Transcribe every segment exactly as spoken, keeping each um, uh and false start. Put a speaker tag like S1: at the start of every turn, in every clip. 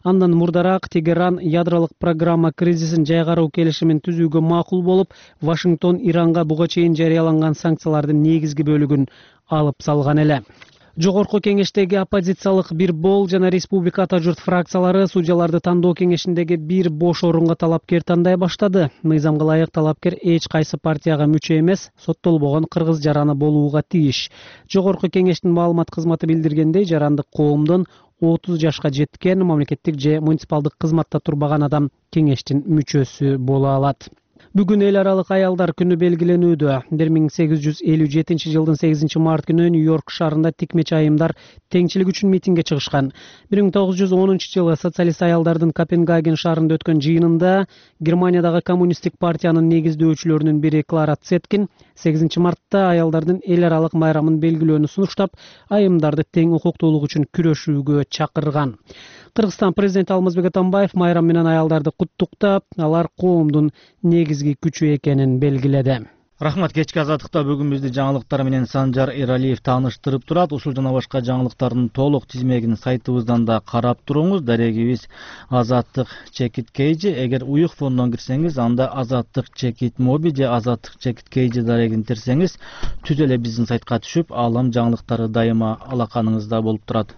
S1: Андан мурдараак Тегеран ядролук программа кризисин жайгаруу келишимин түзүүгө макул болуп, Вашингтон Иранга буга чейин жарыяланган санкциялардын негизги бөлүгүн алып салган эле. Жогорку кеңештеги оппозициялык бир бол жана республика ата журт фракциялары судьяларды тандоо кеңешиндеги бир бош орунга талапкер тандай баштады. Мыйзамга ылайык талапкер эч кайсы партияга мүчө эмес, соттолбогон кыргыз жараны болууга тийиш. Жогорку кеңештин маалымат кызматы билдиргендей, жарандык коомдон отуз жашка жеткен мамлекеттик же муниципалдык кызматта турбаган адам кеңештин мүчөсү боло алат. Бүгүн эл аралык аялдар күнү белгиленүүдө. бир миң сегиз жүз элүү жетинчи жылдын сегизинчи март күнү Нью-Йорк шаарында тикмечи айымдар теңчилик үчүн митингге чыгышкан. бир миң тогуз жүз онунчу жылы социалист аялдардын Копенгаген шаарында өткөн жыйынында Германиядагы коммунисттик партиянын негиздөөчүлөрүнүн бири Клара Цеткин сегизинчи мартта аялдардын эл аралык майрамын белгилөөнү сунуштап, айымдарды тең укуктуулук үчүн күрөшүүгө чакырган. Кыргызстан президенти Алмазбек Атамбаев майрам менен аялдарды куттуктап, алар коомдун негизги күчү экенин белгиледи.
S2: Рахмат, кечки азаттыкта бүгүн бизди жаңылыктар менен Санжар Эралиев тааныштырып турат. Ушул жана башка жаңылыктардын толук тизмегин сайтыбыздан да карап туруңуз. Дарегибиз Азаттык чекит кейжи. Эгер уюк фондон кирсеңиз, анда Азаттык чекит моби же Азаттык чекит кейжи дарегин терсеңиз, түз эле биздин сайтка түшүп, аалам жаңылыктары дайыма алаканыңызда болуп турат.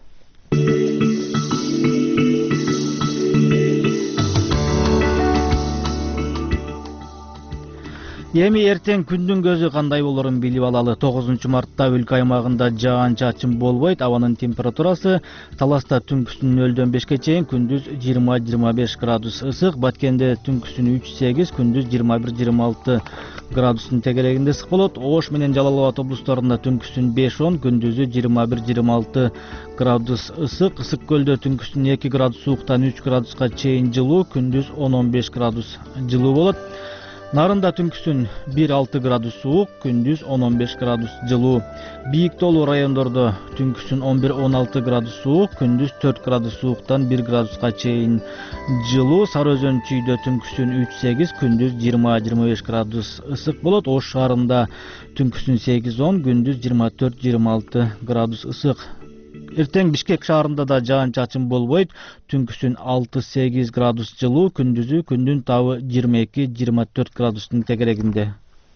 S2: Эми эртең күндүн көзү кандай болорун билип алалы. тогузунчу мартта өлкө аймагында жаан-чачын болбойт. Абанын температурасы Таласта түнкүсүн нөлдөн бешке чейин, күндүз жыйырма жыйырма беш градус ысык. Баткенде түнкүсүн үч сегиз, күндүз жыйырма бир жыйырма алты градустун тегерегинде ысык болот. Ош менен Жалал Абад облустарында түнкүсүн беш он, күндүзү жыйырма бир жыйырма алты градус ысык. Ысык көлдө түнкүсүн эки градус сууктан үч градуска чейин жылуу, күндүз он он беш градус жылуу болот. Нарында түнкүсүн бир алты градус суук, күндүз он он беш градус жылуу. Бийик тоолуу райондордо түнкүсүн он бир он алты градус суук, күндүз төрт градус сууктан бир градуска чейин жылуу. Сары Өзөн чүйдө түнкүсүн үч сегиз, күндүз жыйырма жыйырма беш градус ысык болот. Ош шаарында түнкүсүн сегиз он, күндүз жыйырма төрт жыйырма алты градус ысык. Эртең Бишкек шаарында да жаан-чачын болбойт. Түнкүсүн алты сегиз градус жылуу, күндүзү күндүн табы жыйырма эки жыйырма төрт градустун тегерегинде.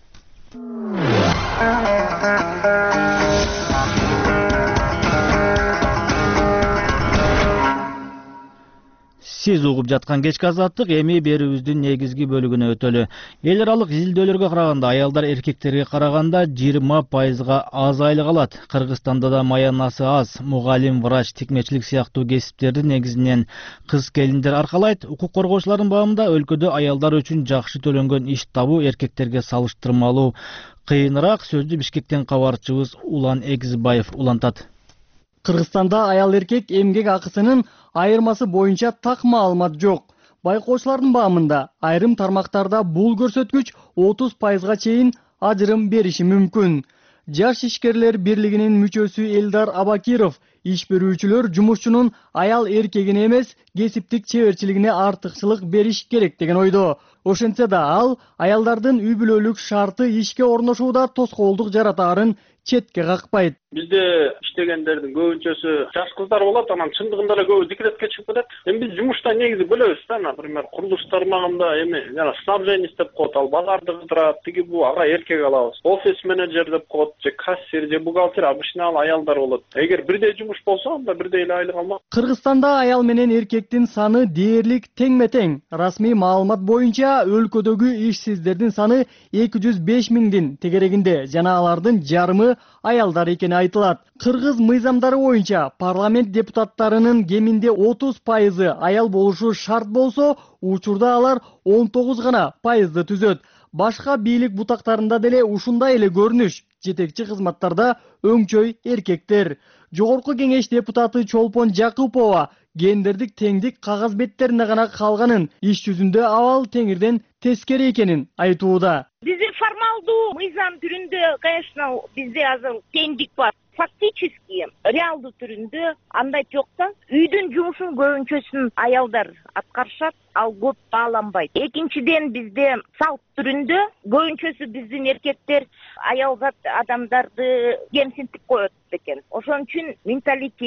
S2: Сиз угуп жаткан кечки азаттык, эми берүүбүздүн негизги бөлүгүнө өтөлү. Эл аралык изилдөөлөргө караганда аялдар эркектерге караганда жыйырма пайызга аз айлык алат. Кыргызстанда да маянасы аз. Мугалим, врач, тикмечилик сыяктуу кесиптерди негизинен кыз келиндер аркалайт. Укук коргоочулардын баамында өлкөдө аялдар үчүн жакшы төлөнгөн иш табуу эркектерге салыштырмалуу кыйыныраак. Сөздү Бишкектен кабарчыбыз Улан Эгизбаев улантат.
S3: Кыргызстанда аял эркек эмгек акысынын айырмасы боюнча так маалымат жок. Байкоочулардын баамында айрым тармактарда бул көрсөткүч отуз пайызга чейин ажырым бериши мүмкүн. Жаш ишкерлер бирлигинин мүчөсү Элдар Абакиров иш берүүчүлөр жумушчунун аял эркегине эмес, кесиптик чеберчилигине артыкчылык бериш керек деген ойдо. Ошентсе да ал аялдардын үй бүлөлүк шарты ишке орношууда тоскоолдук жаратаарын четке какпайт.
S4: Бизде иштегендердин көбүнчөсү жаш кыздар болот, анан чындыгында эле көбү декретке чыгып кетет. Эми биз жумуштан негизи бөлөбүз да, например, курулуш тармагында эми жана снабжение деп коет, ал базарды кыдырат, тиги бу ага эркек алабыз. Офис менеджер деп коет, же кассир, же бухгалтер обычно ал аялдар болот. Эгер бирдей жумуш болсо, анда бирдей эле айлык алмак.
S3: Кыргызстанда аял менен эркектин саны дээрлик тең-метең. Расмий маалымат боюнча өлкөдөгү ишсиздердин саны эки жүз беш миңдин тегерегинде, жана алардын жарымы аялдар экени айтылат. Кыргыз мыйзамдары боюнча парламент депутаттарынын кеминде отуз пайызы аял болушу шарт болсо, учурда алар он тогуз гана пайызды түзөт. Башка бийлик бутактарында деле ушундай эле көрүнүш. Жетекчи кызматтарда өңчөй эркектер. Жогорку кеңеш депутаты Чолпон Жакупова гендердик теңдик кагаз беттеринде гана калганын, иш жүзүндө абал теңирден тескери экенин айтууда.
S5: Биздин формалдуу мыйзам түрүндө, конечно, бизде азыр теңдик бар. Фактически, реалдуу түрүндө андай жок да. Үйдүн жумушун көбүнчөсүн аялдар аткарышат, ал көп бааланбайт. Экинчиден, бизде салт түрүндө көбүнчөсү биздин эркектер аял адамдарды кемсинтип коет экен. Ошон үчүн менталитет,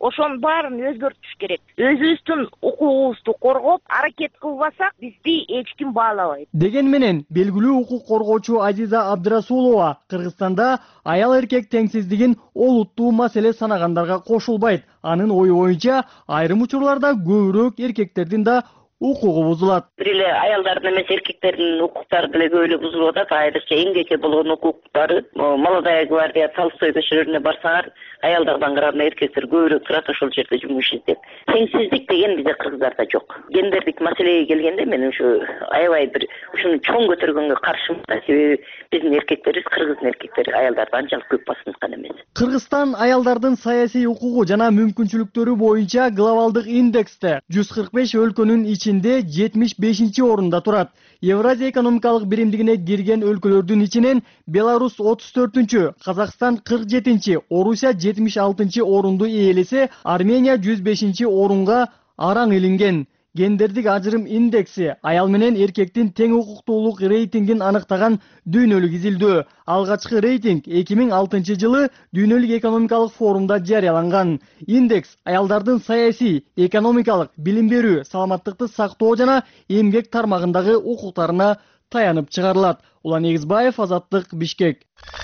S5: ошонун баарын өзгөртүш керек. Өзүбүздүн укугубузду коргоп, аракет кылбасак, бизди эч ким баалабайт.
S3: Деген менен белгилүү укук коргоочу Азиза Абдрасулова Кыргызстанда аял эркек теңсиздигин олуттуу маселе санагандарга кошулбайт. Анын ою боюнча айрым учурларда көбүрөөк эркектердин да укугу бузулат.
S6: Бир эле аялдардын эмес, эркектердин укуктары деле көп эле бузулуп атат. Айрыкча эмгекке болгон укуктары. Молодая гвардия, Толстой көчөлөрүнө барсаңар, аялдардан караганда эркектер көбүрөөк турат ошол жерде жумуш издеп. Теңсиздик деген бизде кыргыздарда жок. Гендердик маселеге келгенде мен ушу аябай бир ушуну чоң көтөргөнгө каршымын да. Себеби биздин эркектерибиз, кыргыздын эркектери аялдарды анчалык көп басынткан эмес.
S3: Кыргызстан аялдардын саясий укугу жана мүмкүнчүлүктөрү боюнча глобалдык индексте жүз кырк беш өлкөнүн ичинде жетимиш бешинчи орунда турат. Евразия экономикалык биримдигине кирген өлкөлөрдүн ичинен Беларусь отуз төртүнчү, Казакстан кырк жетинчи, Орусия жетимиш алтынчы орунду ээлесе, Армения жүз бешинчи орунга араң илинген. Гендердик ажырым индекси аял менен эркектин тең укуктуулук рейтингин аныктаган дүйнөлүк изилдөө. Алгачкы рейтинг эки миң алтынчы жылы дүйнөлүк экономикалык форумда жарыяланган. Индекс аялдардын саясий, экономикалык, билим берүү, саламаттыкты сактоо жана эмгек тармагындагы укуктарына таянып чыгарылат. Улан Эгизбаев, Азаттык, Бишкек.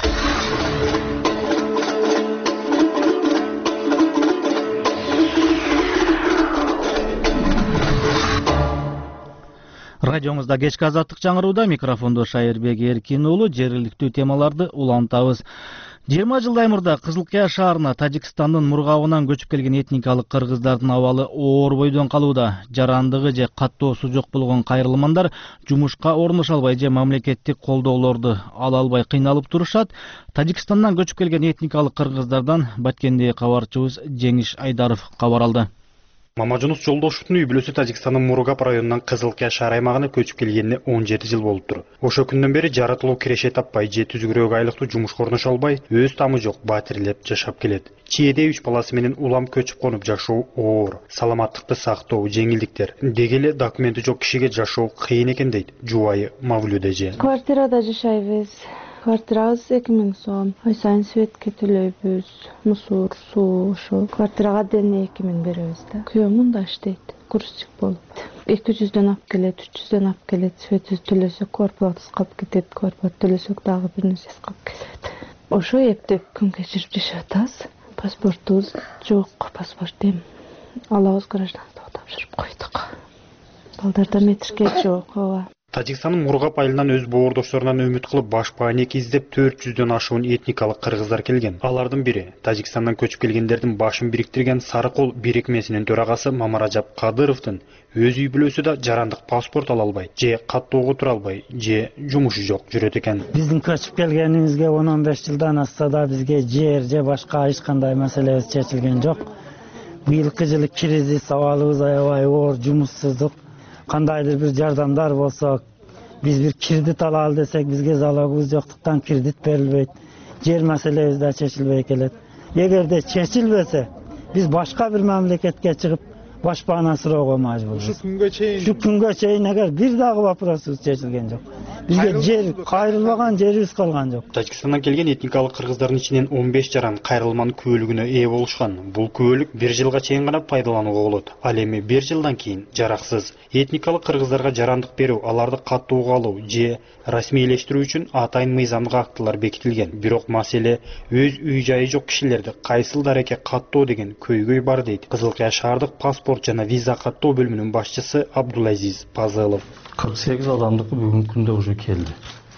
S2: Радиоңузда кечки азаттык чаңырууда, микрофондо Шайырбек Эркин уулу. Жергиликтүү темаларды улантабыз. жыйырма жылдай мурда Кызылкая шаарына Тажикстандын Мургабынан көчүп келген этникалык кыргыздардын абалы оор бойдон калууда. Жарандыгы же каттоосу жок болгон кайрылмандар жумушка орношо албай же мамлекеттик колдоолорду ала албай кыйналып турушат. Тажикстандан көчүп келген этникалык кыргыздардан Баткендеги кабарчыбыз Жеңиш Айдаров кабар алды.
S7: Мамажунус Жолдошовдун үй бүлөсү Тажикстандын Мургаб районунан Кызылкая шаар аймагына көчүп келгенине он жети жыл болуптур. Ошо күндөн бери жаратылуу киреше таппай же түзүгүрөөк айлыктуу жумушка орношо албай, өз тамы жок батирлеп жашап келет. Чийеде үч баласы менен улам көчүп конуп жашоо оор, саламаттыкты сактоо жеңилдиктер. Деги эле документи жок кишиге жашоо кыйын экен дейт жубайы Мавлюда эже.
S8: Квартирада жашайбыз. Квартирабыз эки миң сом. Ай сайын светке төлөйбүз. Мусор, суу, ошо. Квартирага дене эки миң беребиз да. Күйөөм мында иштейт. Грузчик болуп. эки жүздөн алып келет, үч жүздөн алып келет. Светиз төлөсөк, квартплатасы калып кетет. Квартплата төлөсөк дагы бир нерсеси калып келет. Ошо эптеп күн кечирип жашап атабыз. Паспортубуз жок, паспорт эми алабыз, гражданство тапшырып койдук. Балдарда метрке жок, ооба.
S7: Тажикстандын Мургаб айылынан өз боордошторунан үмүт кылып баш бааник издеп төрт жүздөн ашуун этникалык кыргыздар келген. Алардын бири Тажикстандан көчүп келгендердин башын бириктирген Сары кол бирикмесинин төрагасы Мамаражап Кадыровдун өз үй бүлөсү да жарандык паспорт ала албай, же каттоого тура албай, же жумушу жок жүрөт экен.
S9: Биздин көчүп келгенибизге он он беш жылдан асса да бизге жер же башка эч кандай маселебиз чечилген жок. Быйылкы жылы кризис, абалыбыз аябай оор, жумуссуздук. Кандайдыр бир жардамдар болсо, биз бир кредит алалы десек, бизге залогубуз жоктуктан кредит берилбейт. Жер маселебиз да чечилбей келет. Эгерде чечилбесе, биз башка бир мамлекетке чыгып баш баана суроого мажбурбуз. Ушу күнгө чейин Ушу күнгө чейин эгер бир дагы вопросубуз чечилген жок. Бизге жер кайрылбаган жерибиз калган жок.
S7: Тажикстандан келген этникалык кыргыздардын ичинен он беш жаран кайрылманын күбөлүгүнө ээ болушкан. Бул күбөлүк бир жылга чейин гана пайдаланууга болот. Ал эми бир жылдан кийин жараксыз. Этникалык кыргыздарга жарандык берүү, аларды каттоого алуу же расмийлештирүү үчүн атайын мыйзамдык актылар бекитилген. Бирок маселе өз үй жайы жок кишилерди кайсыл дарекке каттоо деген көйгөй бар дейт Кызылкая шаардык паспорт жана виза каттоо бөлүмүнүн башчысы Абдулазиз Пазылов.
S10: кырк сегиз адамдыкы бүгүнкү күндө уже келди.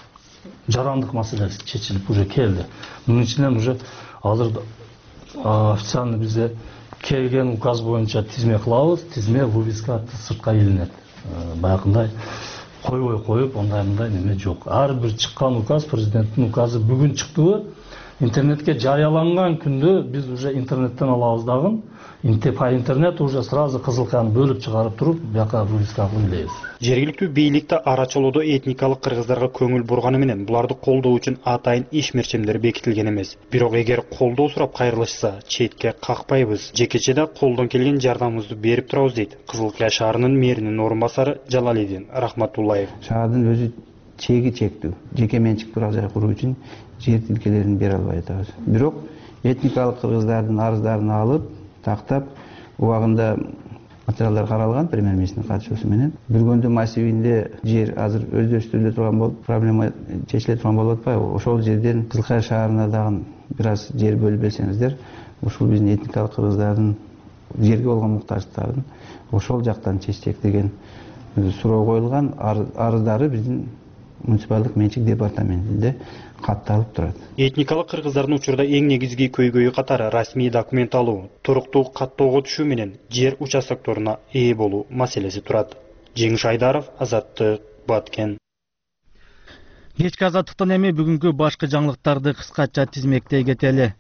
S10: Жарандык маселеси чечилип уже келди. Мунун ичинен уже азыр официально бизде келген указ боюнча тизме кылабыз, тизме вывеска сыртка илинет. Баягындай койбой коюп, ондай мындай неме жок. Ар бир чыккан указ, президенттин указы бүгүн чыктыбы, интернетке жарыяланган күндө биз уже интернеттен алабыз дагы. По интернету уже сразу Кызылкаяны бөлүп чыгарып туруп, бияка вывеска илебиз.
S7: Жергиликтүү бийликте арачылоодо этникалык кыргыздарга көңүл бурганы менен буларды колдоо үчүн атайын иш мерчемдер бекитилген эмес. Бирок эгер колдоо сурап кайрылышса, четке какпайбыз. Жекечеде колдон келген жардамыбызды берип турабыз дейт Кызылкая шаарынын мэринин орун басары Жалалидин Рахматуллаев.
S11: Шаардын өзү чеги чектүү. Жеке менчик турак жай куруу үчүн жер тилкелерин бере албай атабыз. Бирок этникалык кыргыздардын арыздарын алып, тактап, убагында материалдар каралган премьер-министрдин катышуусу менен. Бүргөндү массивинде жер азыр өздөштүрүлө турган болуп, проблема чечиле турган болуп атпайбы? Ошол жерден Кызылкая шаарына дагы бир аз жер бөлүп берсеңиздер, ушул биздин этникалык кыргыздардын жерге болгон муктаждыктарын ошол жактан чечсек деген суроо коюлган. Арыздары биздин муниципалдык менчик департаментинде катталып турат.
S7: Этникалык кыргыздардын учурда эң негизги көйгөйү катары расмий документ алуу, туруктуу каттоого түшүү менен жер участокторуна ээ болуу маселеси турат. Жеңиш Айдаров, Азаттык, Баткен.
S2: Кечки азаттыктан эми бүгүнкү башкы жаңылыктарды кыскача тизмектей кетели.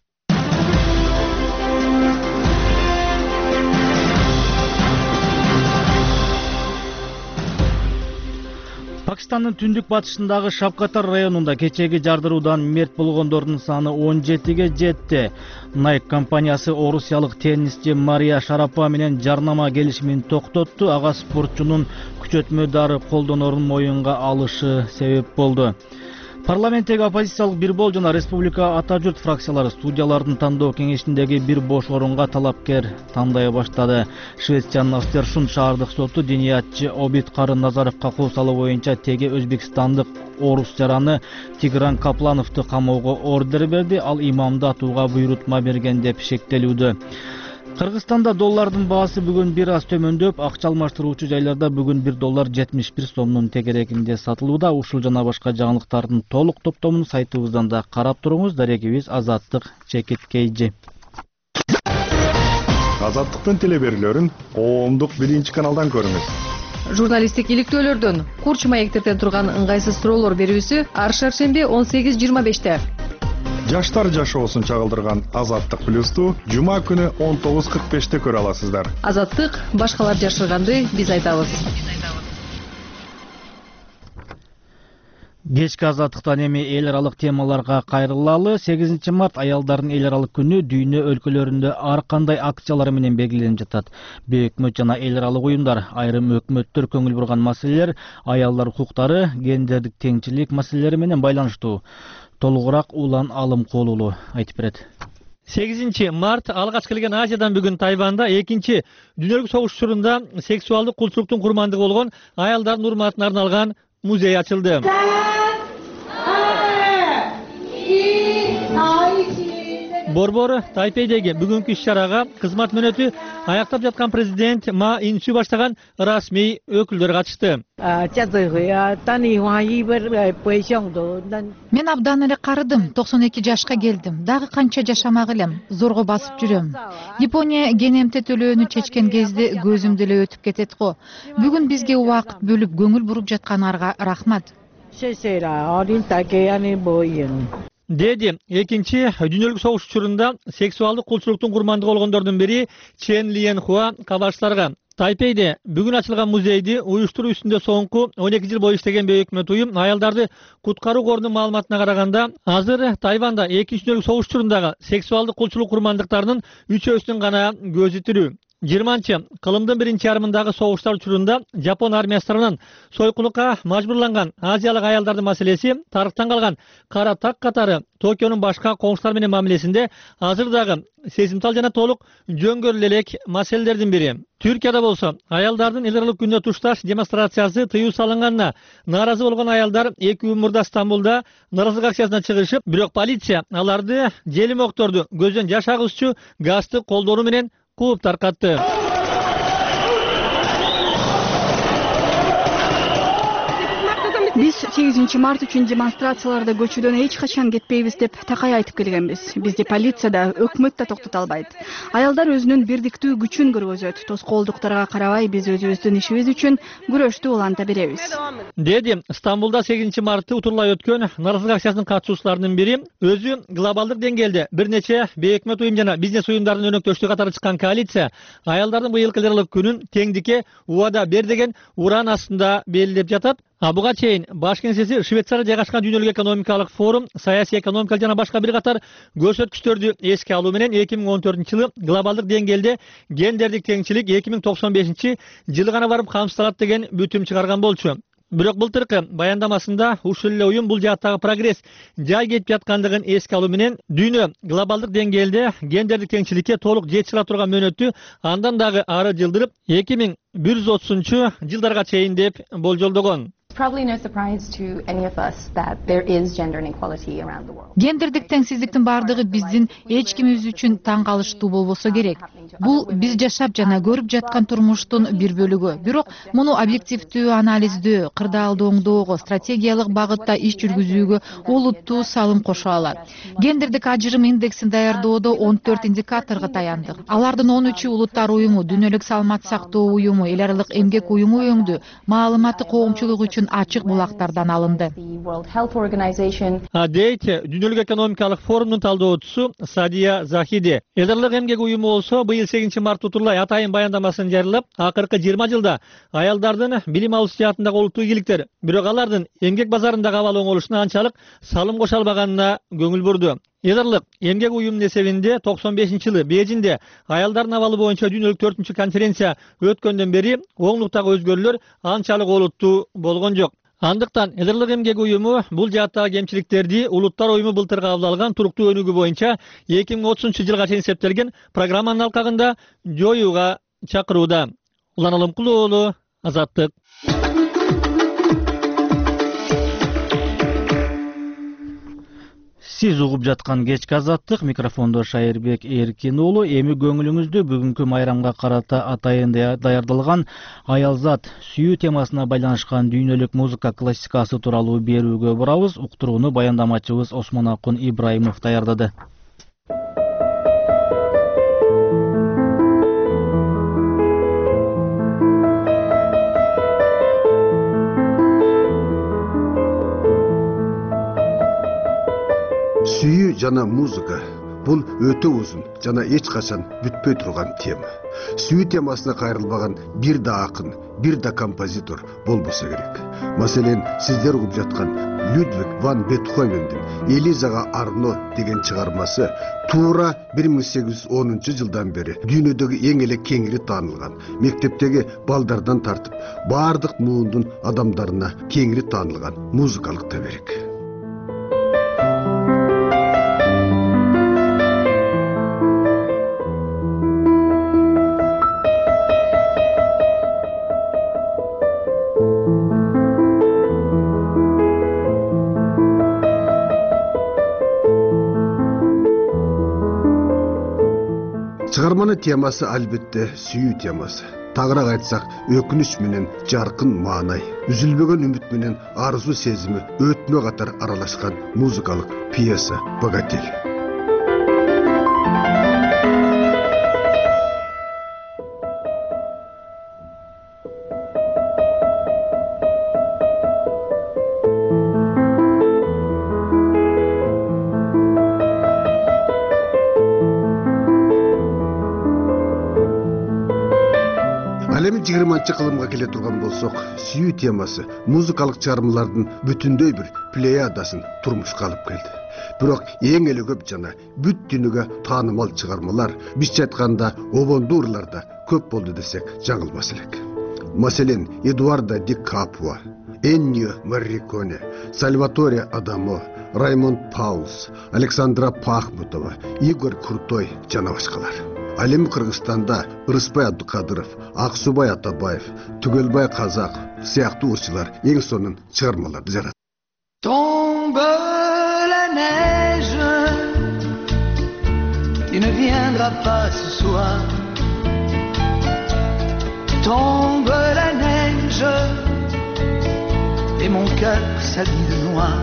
S2: Пакистандын түндүк батышындагы Шапкатар районунда кечеги жардыруудан мерт болгондордун саны он жетиге жетти. Nike компаниясы орусиялык теннисчи Мария Шарапова менен жарнама келишимин токтотту. Ага спортчунун күчөтмө дары колдонорун моюнга алышы себеп болду. Парламенттеги оппозициялык бир бол жана республика ата журт фракциялары судьялардын тандоо кеңешиндеги бир бош орунга талапкер тандай баштады. Швециянын Астершунд шаардык соту диниятчы Обид Карын Назаровго кол салуу боюнча теге өзбекстандык орус жараны Тигран Каплановду камоого ордер берди. Ал имамды атууга буйрутма берген деп шектелүүдө. Кыргызстанда доллардын баасы бүгүн бир аз төмөндөп, акча алмаштыруучу жайларда бүгүн бир доллар жетимиш бир сомдун тегерегинде сатылууда. Ушул жана башка жаңылыктардын толук топтомун сайтыбыздан да карап туруңуз. Дарегибиз Азаттык Чекиткейжи.
S12: Азаттыктын телеберүүлөрүн коомдук биринчи каналдан көрүңүз.
S13: Журналисттик иликтөөлөрдөн, курч маектерден турган ыңгайсыз суроолор берүүсү ар шаршемби он сегиз жыйырма беште.
S12: Жаштар жашоосун чагылдырган Азаттык плюсту жума күнү он тогуз кырк беште көрө аласыздар.
S13: Азаттык башкалар жашырганды биз айтабыз.
S2: Кечки азаттыктан эми эл аралык темаларга кайрылалы. сегизинчи март аялдардын эл аралык күнү дүйнө өлкөлөрүндө ар кандай акциялар менен белгиленип жатат. Өкмөт жана эл аралык уюмдар, айрым өкмөттөр көңүл бурган маселелер аялдар укуктары, гендердик теңчилик маселелери менен байланыштуу. Толугураак Улан Алым Колулу айтып берет.
S14: сегизинчи март алгач келген Азиядан бүгүн Тайванда экинчи дүйнөлүк согуш учурунда сексуалдык кулчулуктун курмандыгы болгон аялдардын урматына арналган музей ачылды. Борбор Тайпейдеги бүгүнкү иш-чарага кызмат мөөнөтү аяктап жаткан президент Ма Инсү баштаган расмий өкүлдөр катышты.
S15: Мен абдан эле карыдым, токсон эки жашка келдим. Дагы канча жашамак элем, зорго басып жүрөм. Япония ГНМТ төлөөнү чечкен кезде көзүм деле өтүп кетет го. Бүгүн бизге убакыт бөлүп көңүл буруп жаткандарга рахмат.
S14: Деди экинчи дүйнөлүк согуш учурунда сексуалдык кулчулуктун курмандыгы болгондордун бири Чен Лиен Хуа кабарчыларга. Тайпейде бүгүн ачылган музейди уюштуруу үстүндө соңку он эки жыл бою иштеген бейөкмөт уюм аялдарды куткаруу корунун маалыматына караганда азыр Тайванда экинчи дүйнөлүк согуш учурундагы сексуалдык кулчулук курмандыктарынын үчөөсүнүн гана көзү тирүү. жыйырманчы кылымдын биринчи ярымындагы согуштар учурунда Жапон армиясы тарабынан сойкулукка мажбурланган азиялык аялдардын маселеси тарыхтан калган кара так катары Токионун башка коңшулар менен мамилесинде азыр дагы сезимтал жана толук жөнгөрүлө элек маселелердин бири. Түркияда болсо аялдардын эл аралык күнүнө тушташ демонстрациясы тыюу салынганына нааразы болгон аялдар эки күн мурда Стамбулда нааразылык акциясына чыгышып, бирок полиция аларды желимокторду көздөн жаш агызчу газды колдонуу менен кууп таркатты.
S16: Биз сегизинчи март үчүн демонстрацияларда көчөдөн эч качан кетпейбиз деп такай айтып келгенбиз. Бизди полиция да, өкмөт да токтото албайт. Аялдар өзүнүн бирдиктүү күчүн көргөзөт. Тоскоолдуктарга карабай биз өзүбүздүн ишибиз үчүн күрөштү уланта беребиз.
S14: Деди Стамбулда сегизинчи мартты утурлай өткөн нааразылык акциясынын катышуучуларынын бири өзү глобалдык деңгээлде бир нече бейөкмөт уюм жана бизнес уюмдардын өнөктөштүгү катары чыккан коалиция аялдардын быйылкы эл аралык күнүн теңдикке убада бер деген уран астында белгилеп жатат. А буга чейин баш кеңсеси Швейцария жайгашкан дүйнөлүк экономикалык форум, саясий экономика жана башка бир катар көрсөткүчтөрдү эске алуу менен эки миң он төртүнчү жылы глобалдык деңгээлде гендердик теңчилик эки миң токсон бешинчи жылы гана барып камсыздалат деген бүтүм чыгарган болчу. Бирок былтыркы баяндамасында ушул эле уюм бул жааттагы прогресс жай кетип жаткандыгын эске алуу менен дүйнө глобалдык деңгээлде гендердик теңчиликке толук жетише турган мөөнөттү андан дагы ары жылдырып эки миң бир жүз отузунчу жылдарга чейин деп болжолдогон.
S17: Probably no surprise to any of us that there is gender inequality around the world.
S15: Гендердик теңсиздиктин бардыгы биздин эч кимибиз үчүн таң калыштуу болбосо керек. Бул биз жашап жана көрүп жаткан турмуштун бир бөлүгү. Бирок муну объективдүү анализдөө, кырдаалды оңдоого, стратегиялык багытта иш жүргүзүүгө олуттуу салым кошо алат. Гендердик ажырым индексин даярдоодо он төрт индикаторго таяндык. Алардын он үчү улуттар уюму, дүйнөлүк саламат сактоо уюму, эл аралык эмгек уюму өңдү. Маалыматы коомчулук үчүн ачык булактардан алынды.
S14: Дейт Дүйнөлүк экономикалык форумдун талдоочусу Садия Захиди. Эл аралык эмгек уюму болсо быйыл сегизинчи март утурлай атайын баяндамасын жарыялап, акыркы жыйырма жылда аялдардын билим алуу сыясатындагы олуттуу ийгиликтер, бирок алардын эмгек базарындагы абал оңолушуна анчалык салым кошо албаганына көңүл бурду. Эл аралык эмгек уюмунун эсебинде токсон бешинчи жылы Бейжиңде аялдардын абалы боюнча дүйнөлүк төртүнчү конференция өткөндөн бери оңдуктагы өзгөрүүлөр анчалык олуттуу болгон жок. Андыктан эл аралык эмгек уюму бул жааттагы кемчиликтерди улуттар уюму былтыр кабыл алган туруктуу өнүгүү боюнча эки миң отузунчу жылга чейин эсептелген программанын алкагында жоюуга чакырууда. Улан Алымкулуу уулу, Азаттык.
S2: Сиз угуп жаткан кечки Азаттык, микрофондо Шайырбек Эркин уулу. Эми көңүлүңүздү бүгүнкү майрамга карата атайын даярдалган аялзат сүйүү темасына байланышкан дүйнөлүк музыка классикасы тууралуу берүүгө бурабыз. Уктурууну баяндамачыбыз Осмонакун Ибраимов даярдады.
S18: Сүйүү жана музыка бул өтө узун жана эч качан бүтпөй турган тема. Сүйүү темасына кайрылбаган бир да акын, бир да композитор болбосо керек. Маселен, сиздер угуп жаткан Людвиг ван Бетховендин Элизага Арно деген чыгармасы туура бир миң сегиз жүз онунчу жылдан бери дүйнөдөгү эң эле кеңири таанылган, мектептеги балдардан тартып баардык муундун адамдарына кеңири таанылган музыкалык теберек. Чыгарманын темасы албетте сүйүү темасы. Тагыраак айтсак, өкүнүч менен жаркын маанай, үзүлбөгөн үмүт менен арзуу сезими өтмө катар аралашкан музыкалык пьеса «Богатель». жыйырманчы кылымга келе турган болсок, сүйүү темасы музыкалык чыгармалардын бүтүндөй бир плеядасын турмушка алып келди. Бирок эң эле көп жана бүт дүйнөгө таанымал чыгармалар бизче айтканда обондурларда көп болду десек жаңылбас элек. Маселен, Эдуардо Ди Капуа, Эннио Морриконе, Сальваторе Адамо, Раймонд Паулс, Александра Пахмутова, Игорь Крутой жана башкалар. Алем Кыргызстанда Ырыспай Абдыкадыров, Аксубай Атабаев, Түгөлбай Казак сыяктуу ырчылар эң сонун чыгармаларды жаратты.
S19: Tombe la neige, tu ne viendras pas ce soir. Tombe la neige, et mon cœur s'habille de noir.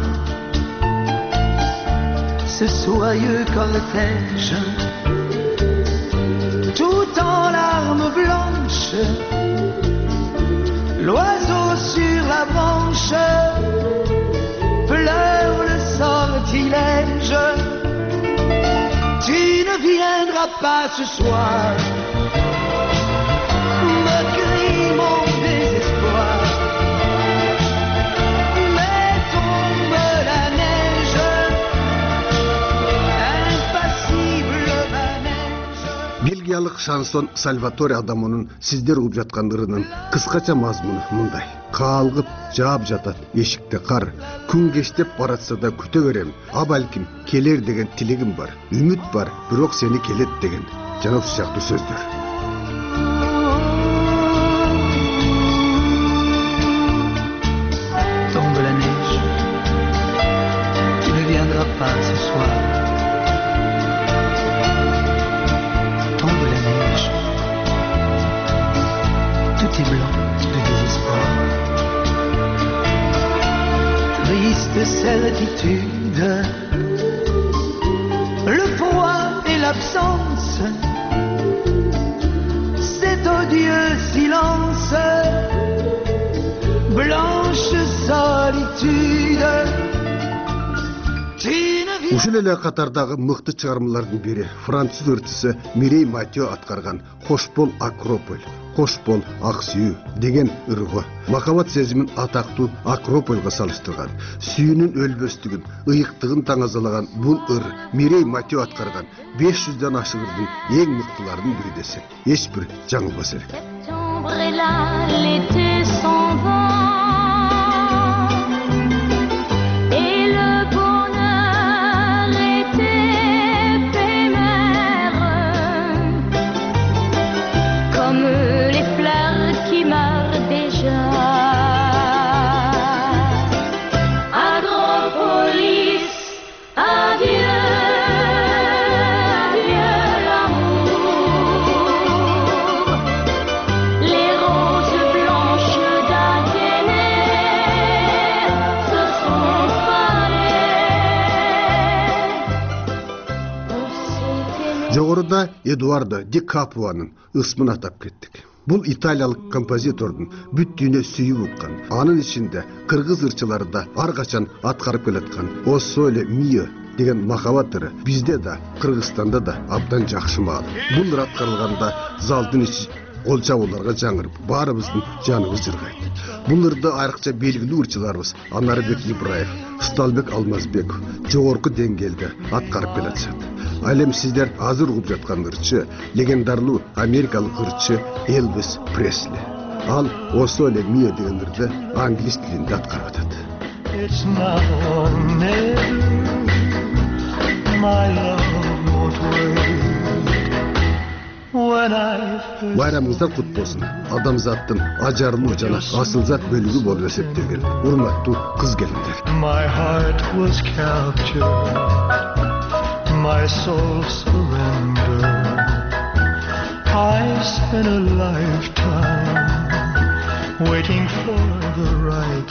S19: Ce soyeux cortège, tout en larmes blanches, l'oiseau sur la branche pleure le sortilège. Tu ne viendras pas ce soir, me crie mon désespoir. Mais tombe la neige, impassible la neige.
S18: Бельгиялык шансон Сальваторе Адамонун сиздер угуп жаткан ырынын кыскача мазмуну мындай: каалгып жаап жатат эшикте кар, күн кечтеп баратса да күтө берем, а балким келер деген тилегим бар, үмүт бар, бирок сени келет деген жана сыяктуу сөздөр.
S19: Tombe la neige, tu ne viendras pas ce soir. Tombe la neige, tout est blanc de désespoir. Triste certitude, le froid et l'absence, cet odieux silence, blanche solitude.
S18: Ушул эле катардагы мыкты чыгармалардын бири француз ырчысы Мирей Матио аткарган «Кош бол Акрополь, кош бол ак сүйүү» деген ыргы махабат сезимин атактуу Акропольго салыштырган, сүйүүнүн өлбөстүгүн, ыйыктыгын таңазалаган бул ыр Мирей Матио аткарган беш жүздөн ашык ырдын эң мыктыларынын бири десек эч бир жаңылбас элек. Жогоруда Эдуардо Ди Капуанын ысмын атап кеттик. Бул италиялык композитордун бүт дүйнө сүйүп уккан, анын ичинде кыргыз ырчылары да ар качан аткарып келаткан «О соле мио» деген махабат ыры бизде да, Кыргызстанда да абдан жакшы маал. Бул ыр аткарылганда залдын ичи кол чабууларга жаңырып, баарыбыздын жаныбыз жыргайт. Бул ырды айрыкча белгилүү ырчыларыбыз Анарбек Ибраев, Усталбек Алмазбеков жогорку деңгээлде аткарып келатышат. Ал эми сиздер азыр угуп жаткан ырчы легендарлуу америкалык ырчы Элвис Пресли. Ал «О соле мио» деген ырды англис тилинде аткарып атат. Байрамыңыздар кут болсун. Адамзаттын ажарлуу жана асылзат бөлүгү болуп эсептелген урматтуу кыз келиндер.
S19: My heart was captured, my soul surrendered. I spent a lifetime waiting for the right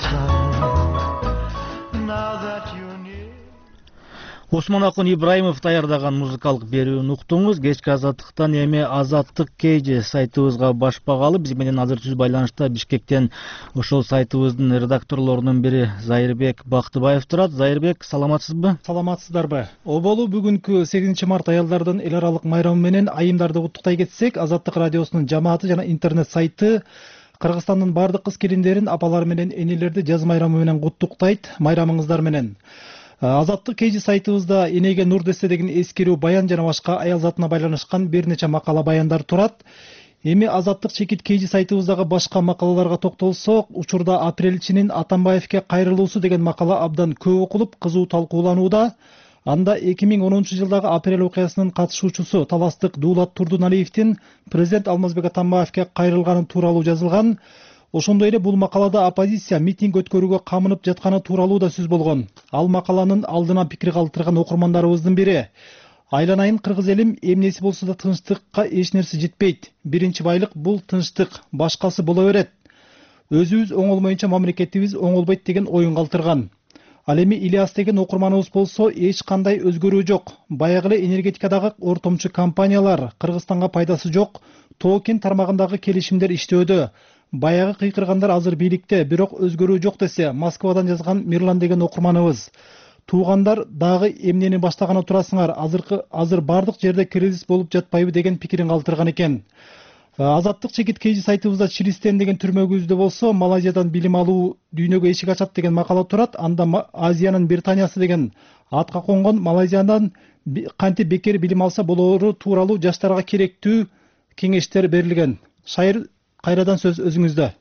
S19: time. Now that you're near.
S2: Осмон Акын Ибраимов даярдаган музыкалык берүүнү уктуңуз. Кечки азаттыктан эми Азаттык Кейжи сайтыбызга баш багалы. Биз менен азыр түз байланышта Бишкектен ошол сайтыбыздын редакторлорунун бири Зайырбек Бактыбаев турат. Зайырбек, саламатсызбы?
S20: Саламатсыздарбы? Оболу бүгүнкү сегизинчи март аялдардын эл аралык майрамы менен айымдарды куттуктай кетсек, Азаттык радиосунун жамааты жана интернет сайты Кыргызстандын бардык кыз келиндерин, апалар менен энелерди жаз майрамы менен куттуктайт. Майрамыңыздар менен. Азаттык Кейжи сайтыбызда энеге нур десе деген эскерүү баян жана башка аял затына байланышкан бир нече макала баяндар турат. Эми Азаттык чекит Кейжи сайтыбыздагы башка макалаларга токтолсок, учурда Апрелчинин Атамбаевке кайрылуусу деген макала абдан көп окулуп, кызуу талкууланууда. Анда эки миң онунчу жылдагы апрель окуясынын катышуучусу таластык Дуулат Турдуналиевдин президент Алмазбек Атамбаевке кайрылганы тууралуу жазылган. Ошондой эле бул макалада оппозиция митинг өткөрүүгө камынып жатканы тууралуу да сөз болгон. Ал макаланын алдына пикир калтырган окурмандарыбыздын бири: айланайын кыргыз элим, эмнеси болсо да тынчтыкка эч нерсе жетпейт. Биринчи байлык бул тынчтык, башкасы боло берет. Өзүбүз оңолмоюнча мамлекетибиз оңолбойт деген оюн калтырган. Ал эми Ильяс деген окурманыбыз болсо эч кандай өзгөрүү жок. Баягы эле энергетикадагы ортомчу компаниялар, Кыргызстанга пайдасы жок, Тоо-кен тармагындагы келишимдер иштөөдө. Баягы кыйкыргандар азыр бийликте, бирок өзгөрүү жок десе, Москвадан жазган Мирлан деген окурманыбыз. Туугандар дагы эмнени баштаганы турасыңар, азыркы азыр бардык жерде кризис болуп жатпайбы деген пикирин калтырган экен. Азаттык чекит Кейжи сайтыбызда Чилистен деген түрмөгүздө болсо, Малайзиядан билим алуу дүйнөгө эшик ачат деген макала турат. Анда Азиянын Британиясы деген атка конгон Малайзиядан кантип бекер билим алса болоору тууралуу жаштарга керектүү кеңештер берилген. Шайыр, кайрадан сөз өзүңүздө.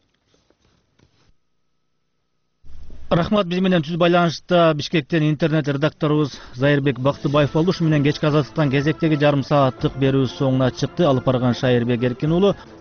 S2: Рахмат, биз менен түз байланышта Бишкектен интернет редакторубуз Зайырбек Бактыбаев болду. Ушу менен кечки Казакстан кезектеги жарым сааттык берүүбүз соңуна чыкты. Алып барган Шайырбек Эркин уулу.